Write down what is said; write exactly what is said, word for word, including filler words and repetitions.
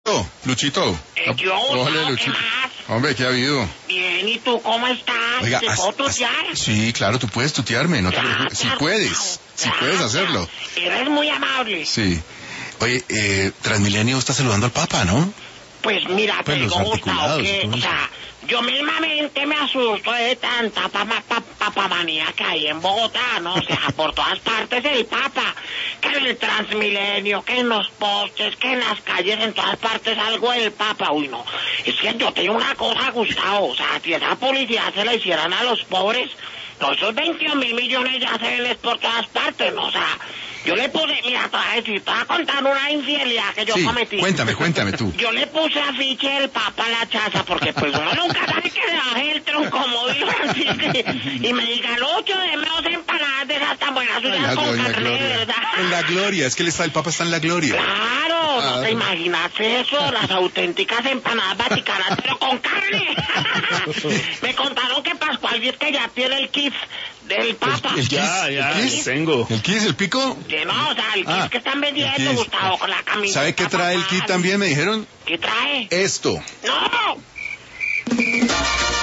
Luchito. Eh, yo, Hola, ¿qué Luchito. más? Hombre, ¿qué ha habido? Bien, ¿y tú cómo estás? Oiga, ¿Te haz- puedo haz- tutear? sí, claro, tú puedes tutearme, no te Gracias, preocupes. Si puedes, si puedes gracias. hacerlo. Eres muy amable. Sí. Oye, eh, Transmilenio está saludando al Papa, ¿no? Pues mira, Pues te los digo, Gustavo, articulados y que, todo o eso. sea, yo mismamente me asusto de tanta papa, papa, papamanía que hay en Bogotá, ¿no? O sea, por todas partes el Papa, que en el Transmilenio, que en los postes, que en las calles, en todas partes algo del Papa. Uy, no, es que yo tengo una cosa, Gustavo, o sea, si esa publicidad se la hicieran a los pobres, no, esos veintidós mil millones ya se ven por todas partes, ¿no? O sea, yo le puse, mira, te voy a decir, te voy a contar una infidelidad que yo Sí, cometí. cuéntame, cuéntame tú. Yo le puse afiche del Papa a la chaza porque pues uno nunca sabe que le baje el tronco, como dijo Francisco, y me diga, Lucho, deme dos empanadas de esas tan buenas suyas La con gloria, carne, de gloria. verdad. En la gloria, es que él está, el Papa está en la gloria. Claro, no Ah. te imaginas eso, las auténticas empanadas vaticanas, pero con carne. Me contaron que Pascual dice que ya tiene el kit del Papa. El, el Ya, kiss, ya, el kiss, tengo. el kiss, el pico. Que no, o sea, el kit Ah, que están vendiendo, el kit. Gustavo, con la camisa. ¿Sabe qué trae el kit también? Me dijeron ¿Qué trae? esto. ¡No!